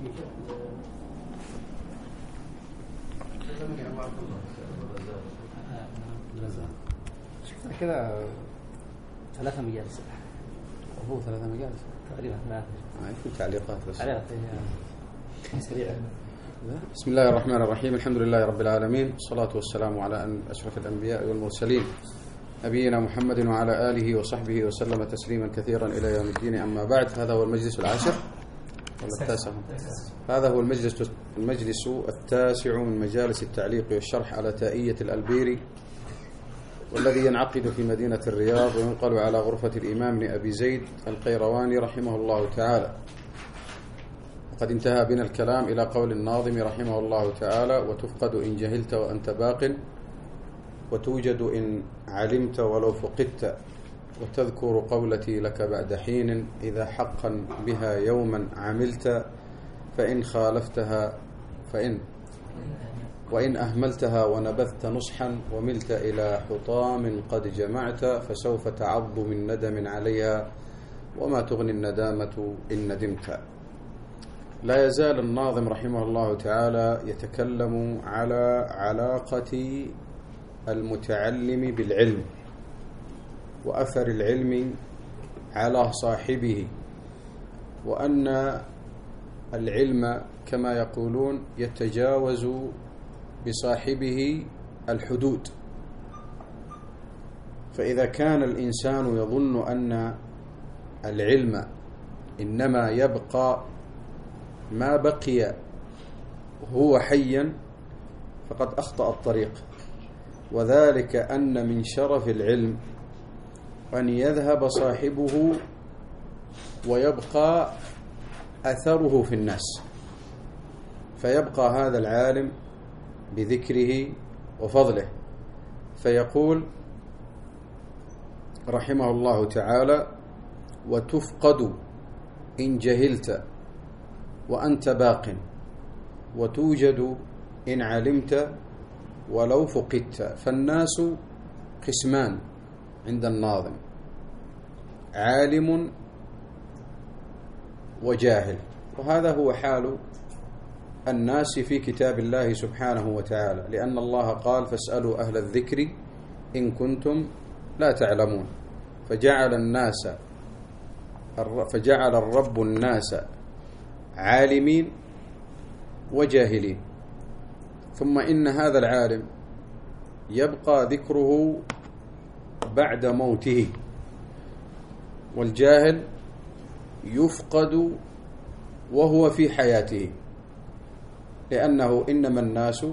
شفنا كده 3 مجالس، هو 3 مجالس تقريبا 3. في تعليقات بس سريعة. بسم الله الرحمن الرحيم، الحمد لله رب العالمين، والصلاة والسلام على أشرف الأنبياء والمرسلين نبينا محمد وعلى آله وصحبه وسلم تسليما كثيرا إلى يوم الدين. أما بعد، هذا هو المجلس العاشر ولا التاسع؟ هذا هو المجلس التاسع من مجالس التعليق والشرح على تائية الألبيري، والذي ينعقد في مدينة الرياض وينقل على غرفة الإمام بن أبي زيد القيرواني رحمه الله تعالى. وقد انتهى بنا الكلام إلى قول الناظم رحمه الله تعالى: وتفقد إن جهلت وأنت باق، وتوجد إن علمت ولو فقدت، وتذكر قولتي لك بعد حين، إذا حقا بها يوما عملت، فإن خالفتها وإن أهملتها ونبذت نصحا، وملت إلى حطام قد جمعت، فسوف تعض من ندم عليها، وما تغني الندامة إن ندمت. لا يزال الناظم رحمه الله تعالى يتكلم على علاقة المتعلم بالعلم وأثر العلم على صاحبه، وأن العلم كما يقولون يتجاوز بصاحبه الحدود. فإذا كان الإنسان يظن أن العلم إنما يبقى ما بقي هو حيا، فقد أخطأ الطريق، وذلك أن من شرف العلم أن يذهب صاحبه ويبقى أثره في الناس، فيبقى هذا العالم بذكره وفضله. فيقول رحمه الله تعالى: وتفقد إن جهلت وأنت باق، وتوجد إن علمت ولو فقدت. فالناس قسمان عند الناظم: عالم وجاهل، وهذا هو حال الناس في كتاب الله سبحانه وتعالى، لأن الله قال: فاسألوا أهل الذكر إن كنتم لا تعلمون. فجعل الرب الناس عالمين وجاهلين، ثم إن هذا العالم يبقى ذكره بعد موته، والجاهل يفقد وهو في حياته، لأنه إنما الناس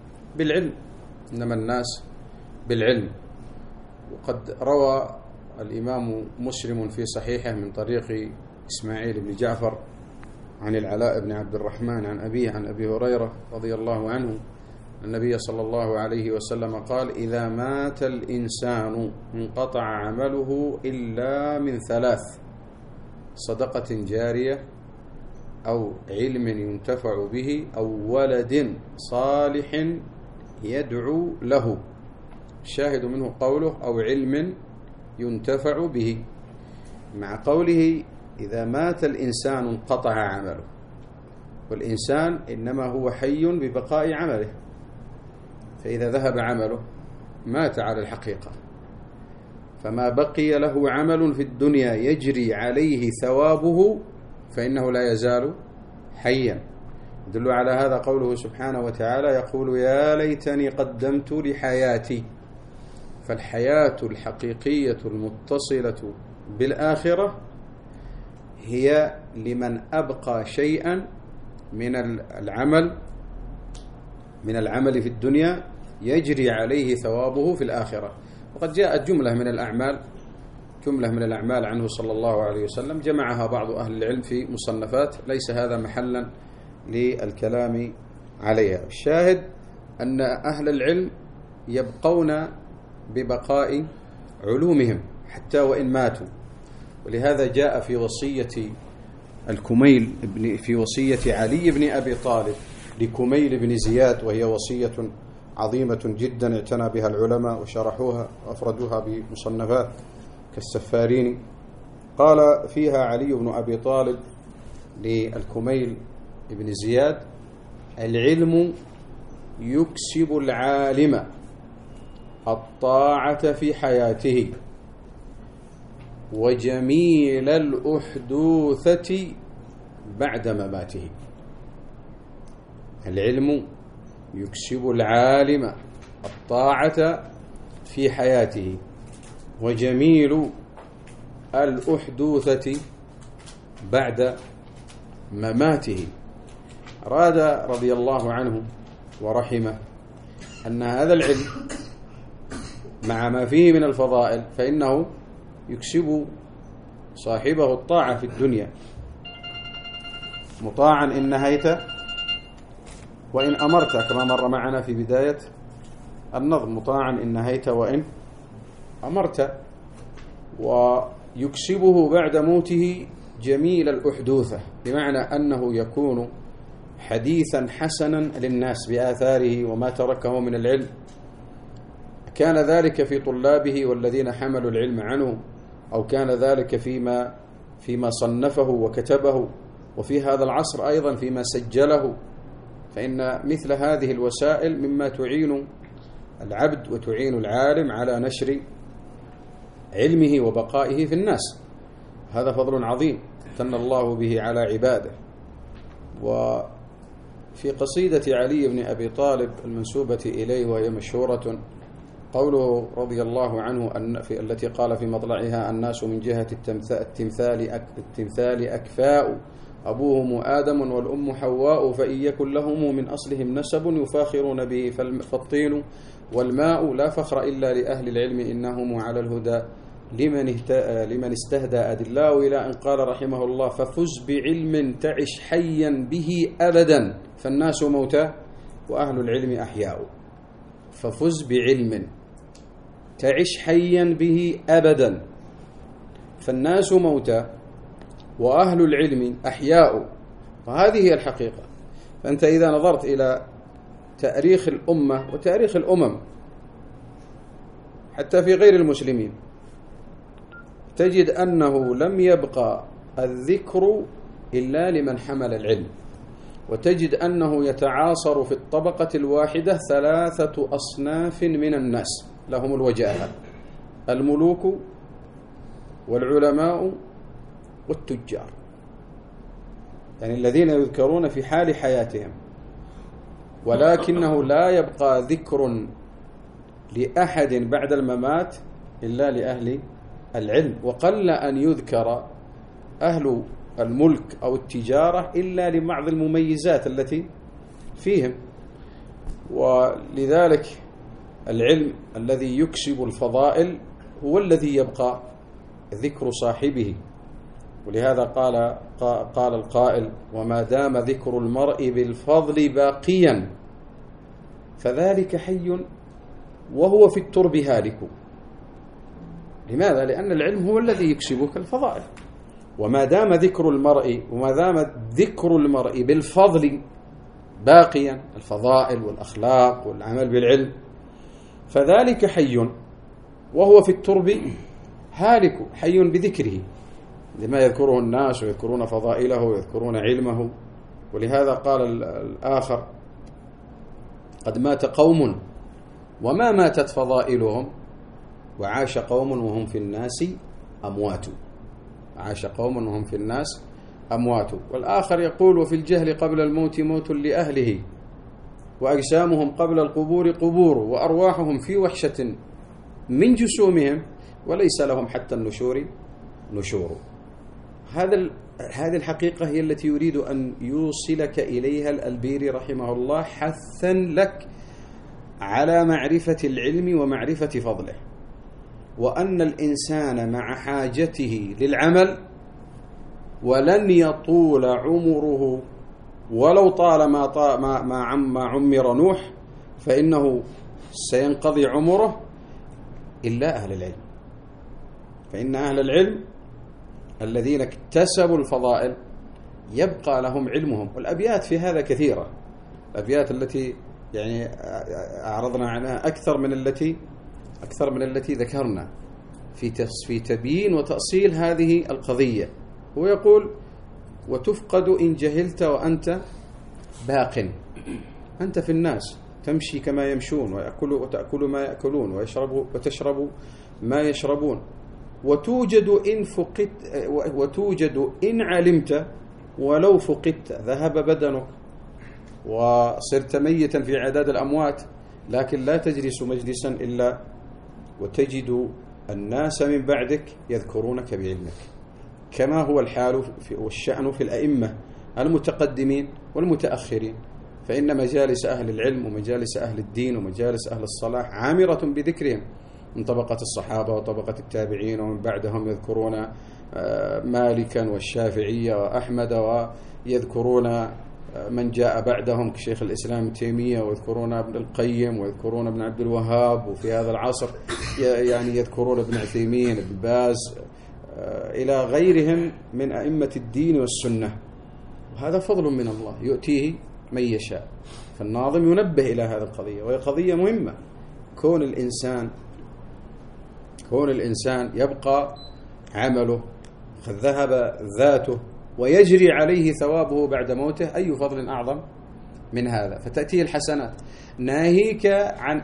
بالعلم. وقد روى الإمام مسلم في صحيحه من طريق إسماعيل بن جعفر عن العلاء بن عبد الرحمن عن أبيه عن أبي هريرة رضي الله عنه: النبي صلى الله عليه وسلم قال: إذا مات الإنسان انقطع عمله إلا من 3: صدقة جارية، أو علم ينتفع به، أو ولد صالح يدعو له. الشاهد منه قوله: أو علم ينتفع به، مع قوله إذا مات الإنسان انقطع عمله، والإنسان إنما هو حي ببقاء عمله، فإذا ذهب عمله مات على الحقيقة، فما بقي له عمل في الدنيا يجري عليه ثوابه فإنه لا يزال حيا. يدل على هذا قوله سبحانه وتعالى: يقول: يا ليتني قدمت لحياتي. فالحياة الحقيقية المتصلة بالآخرة هي لمن أبقى شيئا من العمل في الدنيا يجري عليه ثوابه في الآخرة. وقد جاءت جملة من الأعمال عنه صلى الله عليه وسلم، جمعها بعض أهل العلم في مصنفات، ليس هذا محلا للكلام عليها. الشاهد أن أهل العلم يبقون ببقاء علومهم حتى وإن ماتوا. ولهذا جاء في وصية الكميل في وصية علي بن أبي طالب لكميل بن زياد، وهي وصية عظيمة جدا اعتنى بها العلماء وشرحوها وأفردوها بمصنفات كالسفاريني. قال فيها علي بن أبي طالب للكميل: ابن زياد: العلم يكسب العالم الطاعة في حياته وجميل الأحدوثة بعد مماته. العلم يكسب العالم الطاعة في حياته وجميل الأحدوثة بعد مماته. أراد رضي الله عنه ورحمه أن هذا العلم مع ما فيه من الفضائل فإنه يكسب صاحبه الطاعة في الدنيا، مطاعا إن نهيت وإن أمرت، كما مر معنا في بداية النظم: مطاعا إن نهيت وإن أمرت. ويكسبه بعد موته جميل الأحدوثة، بمعنى أنه يكون حديثا حسنا للناس بآثاره وما تركه من العلم. كان ذلك في طلابه والذين حملوا العلم عنه، أو كان ذلك فيما صنفه وكتبه، وفي هذا العصر أيضا فيما سجله. فإن مثل هذه الوسائل مما تعين العبد وتعين العالم على نشر علمه وبقائه في الناس. هذا فضل عظيم امتن الله به على عباده. وفي قصيدة علي بن أبي طالب المنسوبة إليه وهي مشهورة قوله رضي الله عنه التي قال في مطلعها: الناس من جهة التمثال أكفاء، أبوهم آدم والأم حواء، فإن يكن لهم من أصلهم نسب يفاخرون به، فالطين والماء لا فخر إلا لأهل العلم، إنهم على الهدى لمن استهدى أدلاء، إلى أن قال رحمه الله: ففز بعلم تعش حيا به أبدا، فالناس موتى وأهل العلم أحياء. ففز بعلم تعش حيا به أبدا، فالناس موتى وأهل العلم أحياء. وهذه هي الحقيقة. فأنت إذا نظرت إلى تاريخ الأمة وتاريخ الأمم حتى في غير المسلمين تجد أنه لم يبقى الذكر إلا لمن حمل العلم، وتجد أنه يتعاصر في الطبقة الواحدة 3 أصناف من الناس لهم الوجاهة: الملوك والعلماء والتجار، يعني الذين يذكرون في حال حياتهم، ولكنه لا يبقى ذكر لأحد بعد الممات إلا لأهل العلم. وقل أن يذكر أهل الملك أو التجارة إلا لبعض المميزات التي فيهم. ولذلك العلم الذي يكسب الفضائل هو الذي يبقى ذكر صاحبه. ولهذا قال القائل: وما دام ذكر المرء بالفضل باقيا فذلك حي وهو في الترب هالك. لماذا؟ لأن العلم هو الذي يكسبك الفضائل. وما دام ذكر المرء بالفضل باقيا، الفضائل والأخلاق والعمل بالعلم، فذلك حي وهو في الترب هالك، حي بذكره، لما يذكره الناس ويذكرون فضائله ويذكرون علمه. ولهذا قال الآخر: قد مات قوم وما ماتت فضائلهم، وعاش قوم وهم في الناس أموات. عاش قوم وهم في الناس أموات. والآخر يقول: وفي الجهل قبل الموت موت لأهله، وأجسامهم قبل القبور قبور، وأرواحهم في وحشة من جسومهم، وليس لهم حتى النشور نشور. هذه الحقيقة هي التي يريد أن يوصلك إليها الألبيري رحمه الله، حثا لك على معرفة العلم ومعرفة فضله، وأن الإنسان مع حاجته للعمل ولن يطول عمره ولو طال ما عمر نوح، فإنه سينقضي عمره إلا أهل العلم. فإن أهل العلم الذين اكتسبوا الفضائل يبقى لهم علمهم. والأبيات في هذا كثيرة، الأبيات التي يعني أعرضنا عنها أكثر من التي ذكرنا في تبيين وتأصيل هذه القضية. هو يقول: وتفقد إن جهلت وأنت باق. أنت في الناس تمشي كما يمشون، وتأكل ما يأكلون، وتشرب ما يشربون، وتوجد إن علمت ولو فقدت. ذهب بدنك وصرت ميتا في عداد الأموات، لكن لا تجلس مجلسا إلا وتجد الناس من بعدك يذكرونك بعلمك، كما هو الحال والشأن في الأئمة المتقدمين والمتأخرين. فإن مجالس أهل العلم ومجالس أهل الدين ومجالس أهل الصلاح عامرة بذكرهم، من طبقة الصحابة وطبقة التابعين ومن بعدهم يذكرون مالكا والشافعية وأحمد، ويذكرون من جاء بعدهم كشيخ الإسلام ابن تيمية، ويذكرون ابن القيم، ويذكرون ابن عبد الوهاب، وفي هذا العصر يعني يذكرون ابن عثيمين، ابن باز، إلى غيرهم من أئمة الدين والسنة. وهذا فضل من الله يؤتيه من يشاء. فالناظم ينبه إلى هذه القضية، وهي قضية مهمة. كون الإنسان يبقى عمله قد ذهب ذاته ويجري عليه ثوابه بعد موته، أي فضل أعظم من هذا؟ فتأتيه الحسنات، ناهيك عن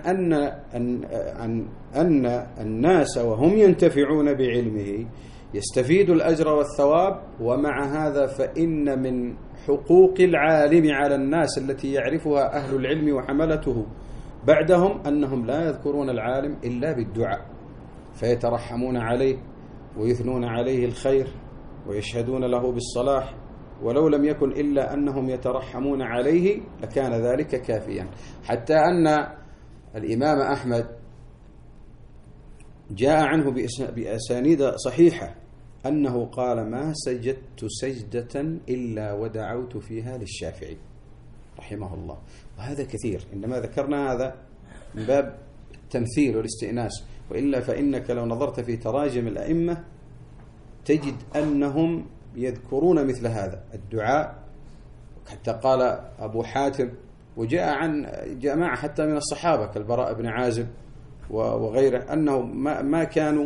أن الناس وهم ينتفعون بعلمه يستفيدوا الأجر والثواب. ومع هذا فإن من حقوق العالم على الناس التي يعرفها أهل العلم وحملته بعدهم أنهم لا يذكرون العالم إلا بالدعاء، فيترحمون عليه ويثنون عليه الخير ويشهدون له بالصلاح، ولو لم يكن إلا أنهم يترحمون عليه لكان ذلك كافيا. حتى أن الإمام أحمد جاء عنه بأسانيد صحيحة أنه قال: ما سجدت سجدة إلا ودعوت فيها للشافعي رحمه الله. وهذا كثير، إنما ذكرنا هذا من باب التمثيل والاستئناس، وإلا فإنك لو نظرت في تراجم الأئمة تجد أنهم يذكرون مثل هذا الدعاء. حتى قال أبو حاتم، وجاء عن جماعة حتى من الصحابة كالبراء بن عازب وغيره، أنهم ما كانوا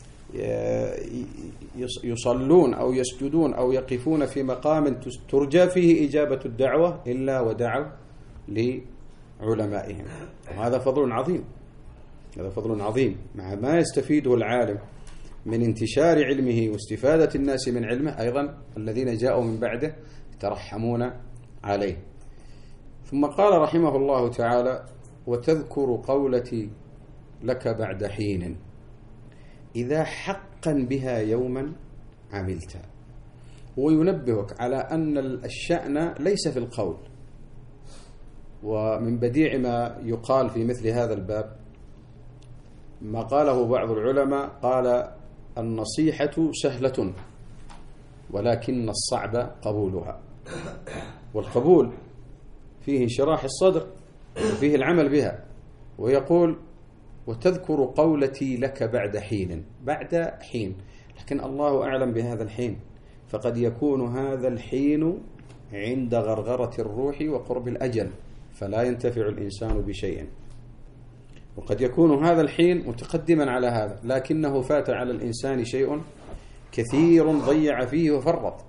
يصلون أو يسجدون أو يقفون في مقام ترجى فيه إجابة الدعوة إلا ودعوا لعلمائهم. وهذا فضل عظيم، هذا فضل عظيم مع ما يستفيده العالم من انتشار علمه واستفادة الناس من علمه. أيضا الذين جاءوا من بعده يترحمون عليه. ثم قال رحمه الله تعالى: وتذكر قولتي لك بعد حين إذا حقا بها يوما عملت. وينبهك على أن الشأن ليس في القول. ومن بديع ما يقال في مثل هذا الباب ما قاله بعض العلماء، قال: النصيحة سهلة ولكن الصعب قبولها. والقبول فيه انشراح الصدر وفيه العمل بها. ويقول: وتذكر قولتي لك بعد حين، بعد حين، لكن الله أعلم بهذا الحين، فقد يكون هذا الحين عند غرغرة الروح وقرب الأجل فلا ينتفع الإنسان بشيء، وقد يكون هذا الحين متقدما على هذا لكنه فات على الإنسان شيء كثير ضيع فيه وفرط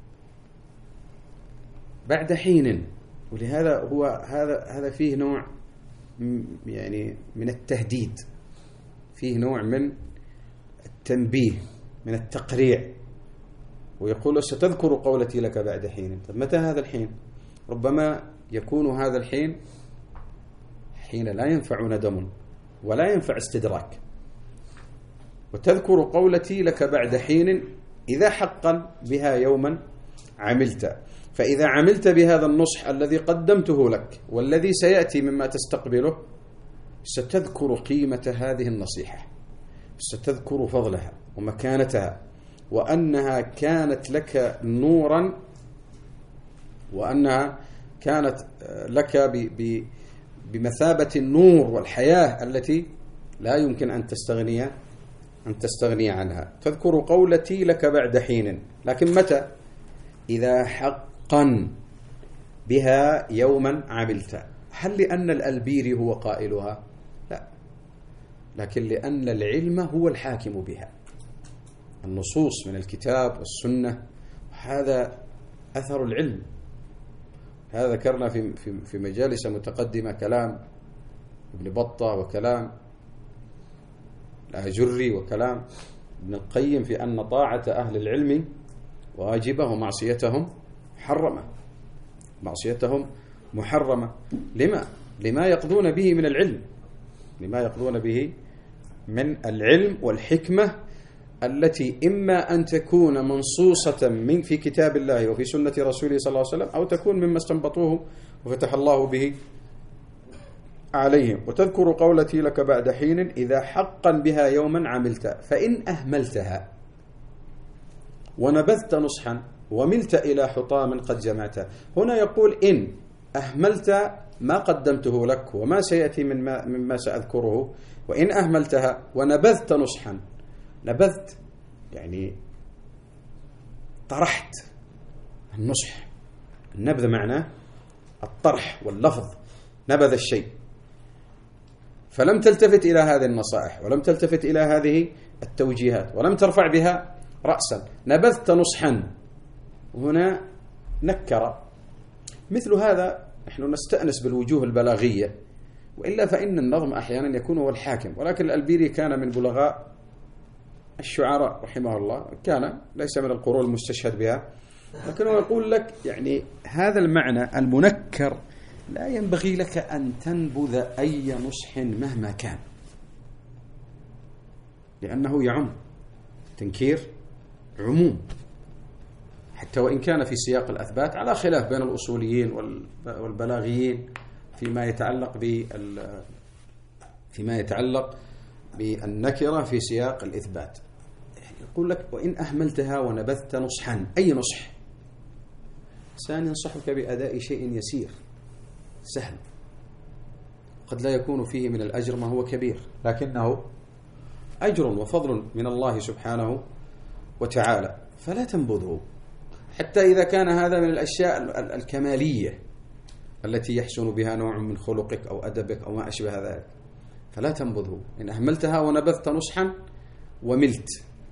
بعد حين. ولهذا هو هذا فيه نوع يعني من التهديد، فيه نوع من التنبيه، من التقريع. ويقول: ستذكر قولتي لك بعد حين. طب متى هذا الحين؟ ربما يكون هذا الحين حين لا ينفع ندم ولا ينفع استدراك. وتذكر قولتي لك بعد حين إذا حقا بها يوما عملت. فإذا عملت بهذا النصح الذي قدمته لك والذي سيأتي مما تستقبله، ستذكر قيمة هذه النصيحة، ستذكر فضلها ومكانتها، وأنها كانت لك نورا، وأنها كانت لك بمثابة النور والحياة التي لا يمكن أن تستغني عنها. تذكر قولتي لك بعد حين، لكن متى؟ إذا حقا بها يوما عملت. هل لأن الألبيري هو قائلها؟ لا، لكن لأن العلم هو الحاكم بها، النصوص من الكتاب والسنة. هذا أثر العلم. هذا ذكرنا في مجالس متقدمة كلام ابن بطة وكلام الآجري وكلام ابن القيم في أن طاعة أهل العلم واجبة ومعصيتهم محرمة. معصيتهم محرمة. لما يقضون به من العلم، لما يقضون به من العلم والحكمة التي إما أن تكون منصوصة من في كتاب الله وفي سنة رسوله صلى الله عليه وسلم، أو تكون مما استنبطوه وفتح الله به عليهم. وتذكر قولتي لك بعد حين إذا حقا بها يوما عملت فإن أهملتها ونبذت نصحا وملت إلى حطام قد جمعت. هنا يقول إن أهملت ما قدمته لك وما سيأتي مما سأذكره، وإن أهملتها ونبذت نصحا. نبذت يعني طرحت. النصح النبذ معناه الطرح واللفظ، نبذ الشيء، فلم تلتفت إلى هذه النصائح ولم تلتفت إلى هذه التوجيهات ولم ترفع بها رأسا. نبذت نصحا، هنا نكر. مثل هذا نحن نستأنس بالوجوه البلاغية، وإلا فإن النظم أحيانا يكون هو الحاكم. ولكن الألبيري كان من بلغاء الشعراء رحمه الله، كان ليس من القرون المستشهد بها، لكنه يقول لك يعني هذا المعنى المنكر لا ينبغي لك أن تنبذ أي نصح مهما كان، لأنه يعم. تنكير عموم، حتى وإن كان في سياق الأثبات على خلاف بين الأصوليين والبلاغيين فيما يتعلق بالنكرة في سياق الإثبات. يقول لك وإن أهملتها ونبذت نصحا، أي نصح؟ إنسان ينصحك بأداء شيء يسير سهل، قد لا يكون فيه من الأجر ما هو كبير، لكنه أجر وفضل من الله سبحانه وتعالى، فلا تنبذه. حتى إذا كان هذا من الأشياء الكمالية التي يحسن بها نوع من خلقك أو أدبك أو ما أشبه ذلك، فلا تنبذه. إن أهملتها ونبذت نصحا وملت،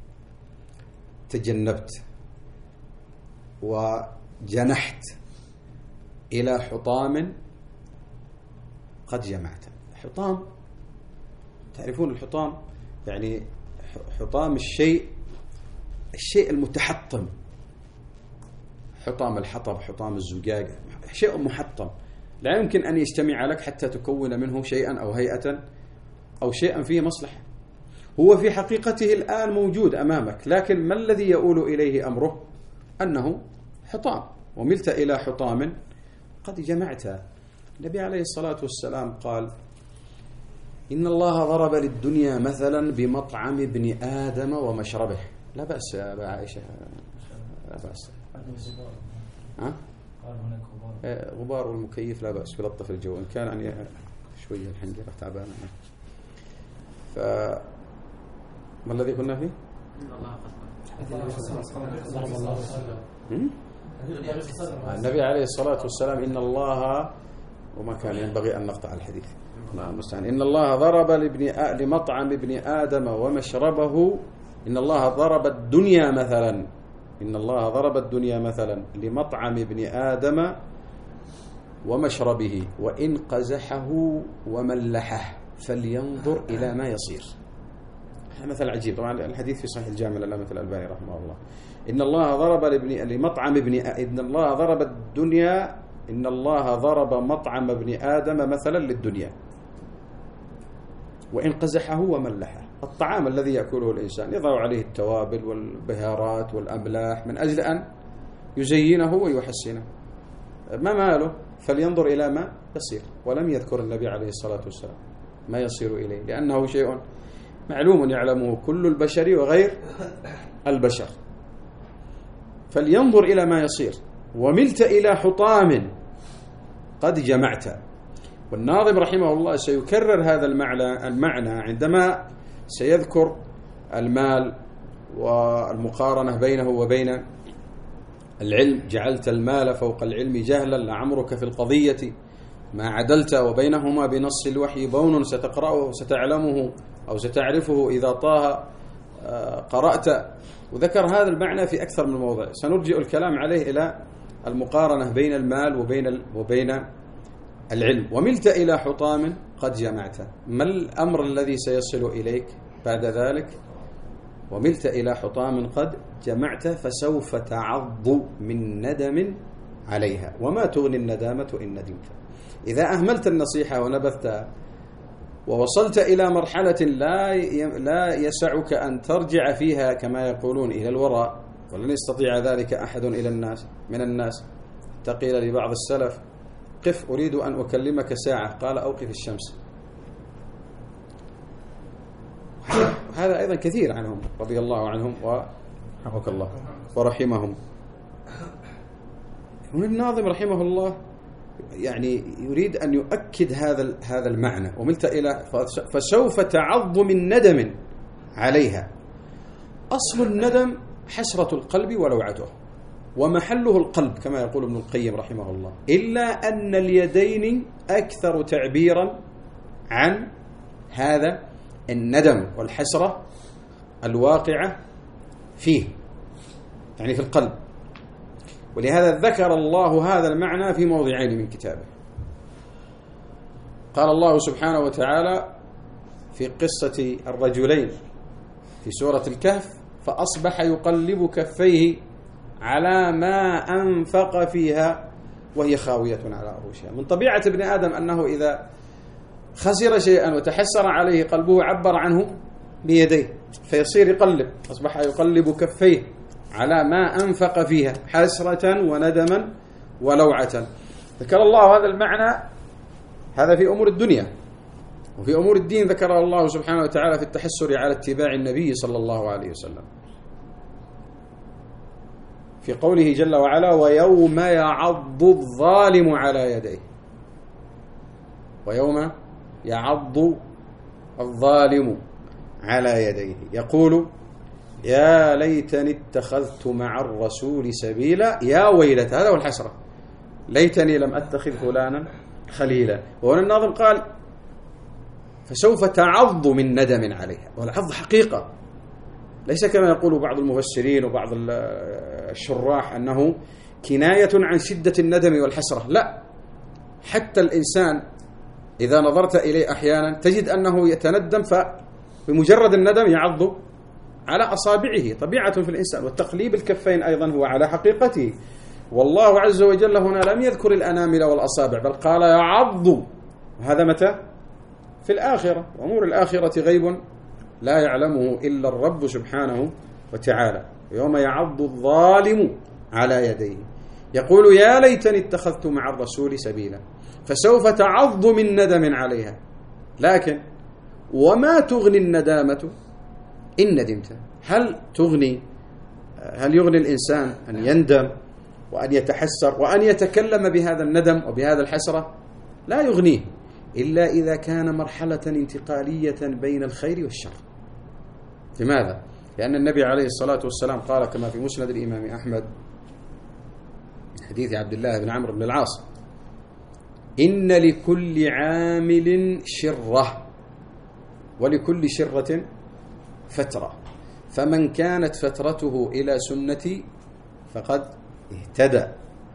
تجنبت وجنحت إلى حطام قد جمعت. حطام، تعرفون الحطام يعني حطام الشيء المتحطم، حطام الحطب، حطام الزجاجة، شيء محطم لا يمكن أن يجتمع لك حتى تكون منه شيئا أو هيئة أو شيئا فيه مصلحة. هو في حقيقته الآن موجود أمامك، لكن ما الذي يؤول إليه أمره؟ أنه حطام. وملت إلى حطام قد جمعتها. النبي عليه الصلاة والسلام قال إن الله ضرب للدنيا مثلا بمطعم ابن آدم ومشربه. لا بأس يا أبا عائشة، لا بأس. غبار والمكيف لا بأس، بلطف الجو إن كان يعني شوية الحنجرة تعبانة. ما الذي كنا فيه؟ النبي عليه الصلاة والسلام إن الله، وما كان ينبغي أن نقطع الحديث، إن الله ضرب لمطعم ابن آدم ومشربه. إن الله ضرب الدنيا مثلا، إن الله ضرب الدنيا مثلا لمطعم ابن آدم ومشربه وإن قزحه وملحه فلينظر إلى ما يصير. مثل عجيب. طبعا الحديث في صحيح الجامع للعلامة الألباني رحمه الله. إن الله ضرب لمطعم إن الله ضرب الدنيا، إن الله ضرب مطعم ابن آدم مثلا للدنيا وإن قزحه وملحه. الطعام الذي يأكله الإنسان يضع عليه التوابل والبهارات والأملاح من أجل أن يزينه ويحسنه، ما ماله؟ فلينظر إلى ما يصير. ولم يذكر النبي عليه الصلاة والسلام ما يصير إليه، لأنه شيء معلوم يعلمه كل البشر وغير البشر. فلينظر إلى ما يصير. وملت إلى حطام قد جمعت. والناظم رحمه الله سيكرر هذا المعنى عندما سيذكر المال والمقارنة بينه وبين العلم. جعلت المال فوق العلم جهلا لعمرك في القضية ما عدلت، وبينهما بنص الوحي بون ستقرأه ستعلمه أو ستعرفه إذا طه قرأت. وذكر هذا المعنى في أكثر من موضع، سنرجع الكلام عليه إلى المقارنة بين المال وبين العلم. وملت إلى حطام قد جمعت. ما الأمر الذي سيصل إليك بعد ذلك؟ وملت إلى حطام قد جمعت فسوف تعض من ندم عليها وما تغني الندامة إن ندمت. إذا أهملت النصيحة ونبذتها ووصلت إلى مرحلة لا يسعك أن ترجع فيها كما يقولون إلى الوراء، ولن يستطيع ذلك أحد من الناس. تقيل لبعض السلف: قف أريد أن أكلمك ساعة، قال: أوقف الشمس. هذا أيضا كثير عنهم رضي الله عنهم ورحمك الله ورحمهم. هنا الناظم رحمه الله يعني يريد أن يؤكد هذا المعنى. وملت إلى فسوف تعض من ندم عليها. أصل الندم حسرة القلب ولوعته، ومحله القلب كما يقول ابن القيم رحمه الله، إلا أن اليدين أكثر تعبيرا عن هذا الندم والحسرة الواقعة فيه، يعني في القلب. ولهذا ذكر الله هذا المعنى في موضعين من كتابه. قال الله سبحانه وتعالى في قصة الرجلين في سورة الكهف: فأصبح يقلب كفيه على ما أنفق فيها وهي خاوية على عروشها. من طبيعة ابن آدم أنه إذا خسر شيئا وتحسر عليه قلبه عبر عنه بيديه، فيصير يقلب. أصبح يقلب كفيه على ما أنفق فيها حسرة وندما ولوعة. ذكر الله هذا المعنى، هذا في أمور الدنيا. وفي أمور الدين ذكر الله سبحانه وتعالى في التحسر على اتباع النبي صلى الله عليه وسلم في قوله جل وعلا: ويوم يعض الظالم على يديه. ويوم يعض الظالم على يديه يقول: يا ليتني اتخذت مع الرسول سبيلا يا ويلتى. هذا هو الحسرة، ليتني لم أتخذ فلانا خليلا. وهنا الناظم قال: فسوف تعض من ندم عليها. والعض حقيقة، ليس كما يقول بعض المفسرين وبعض الشراح أنه كناية عن شدة الندم والحسرة. لا، حتى الإنسان إذا نظرت إليه أحيانا تجد أنه يتندم، فبمجرد الندم يعض على أصابعه، طبيعة في الإنسان. والتقليب الكفين أيضا هو على حقيقته. والله عز وجل هنا لم يذكر الأنامل والأصابع، بل قال يعض. وهذا متى؟ في الآخرة. وأمور الآخرة غيب لا يعلمه إلا الرب سبحانه وتعالى. يوم يعض الظالم على يديه يقول: يا ليتني اتخذت مع الرسول سبيلا. فسوف تعض من ندم عليها. لكن وما تغني الندامة إن ندمت. هل يغني الإنسان أن يندم وأن يتحسر وأن يتكلم بهذا الندم وبهذا الحسرة؟ لا يغنيه إلا إذا كان مرحلة انتقالية بين الخير والشر. لماذا؟ لأن النبي عليه الصلاة والسلام قال كما في مسند الإمام أحمد حديث عبد الله بن عمرو بن العاص: إن لكل عامل شرة ولكل شرة فترة، فمن كانت فترته إلى سنتي فقد اهتدى،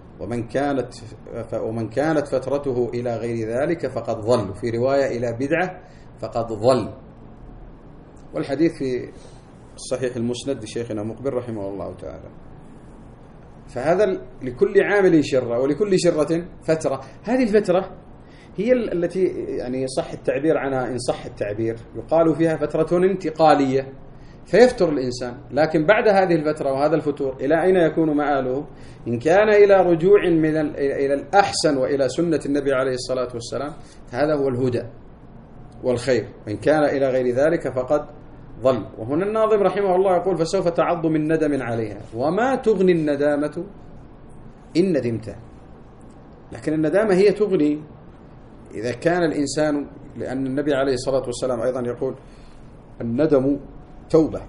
ومن كانت فترته إلى غير ذلك فقد ضل، في رواية إلى بدعة فقد ضل. والحديث في الصحيح المسند لشيخنا مقبل رحمه الله تعالى. فهذا لكل عامل شرة ولكل شرة فترة. هذه الفترة هي التي يعني صح التعبير عنها، إن صح التعبير، يقال فيها فترة انتقالية فيفتر الإنسان. لكن بعد هذه الفترة وهذا الفتور إلى أين يكون مآله؟ إن كان إلى رجوع إلى الأحسن وإلى سنة النبي عليه الصلاة والسلام هذا هو الهدى والخير، وإن كان إلى غير ذلك فقد ضل. وهنا الناظم رحمه الله يقول: فسوف تعض من ندم عليها وما تغني الندامة إن ندمت. لكن الندامة هي تغني إذا كان الإنسان، لأن النبي عليه الصلاة والسلام أيضا يقول: الندم توبة.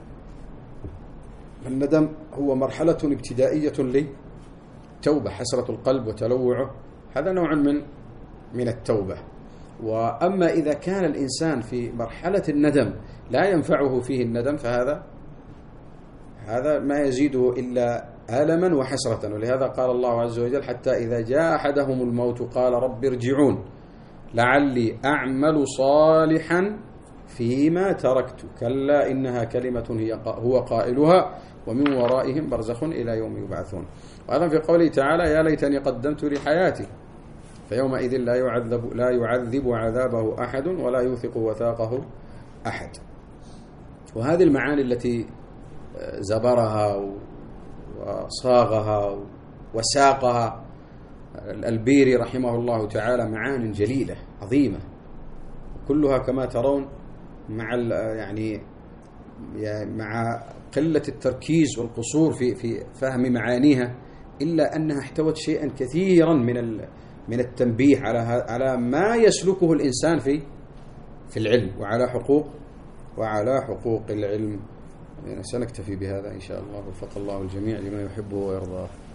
الندم هو مرحلة ابتدائية لتوبة، حسرة القلب وتلوعه، هذا نوع من التوبة. وأما إذا كان الإنسان في مرحلة الندم لا ينفعه فيه الندم، فهذا ما يزيده إلا ألما وحسرة. ولهذا قال الله عز وجل: حتى إذا جاء أحدهم الموت قال رب ارجعون لعلي أعمل صالحا فيما تركت كلا إنها كلمة هو قائلها ومن ورائهم برزخ إلى يوم يبعثون. وأيضا في قوله تعالى: يا ليتني قدمت لحياتي فيومئذ لا يعذب عذابه أحد ولا يوثق وثاقه أحد. وهذه المعاني التي زبرها وصاغها وساقها البيري رحمه الله تعالى معان جليلة عظيمة، كلها كما ترون مع قلة التركيز والقصور في فهم معانيها، إلا أنها احتوت شيئا كثيرا من التنبيه على ما يسلكه الإنسان في العلم وعلى حقوق العلم. سنكتفي بهذا إن شاء الله، وفق الله الجميع لما يحبه ويرضاه.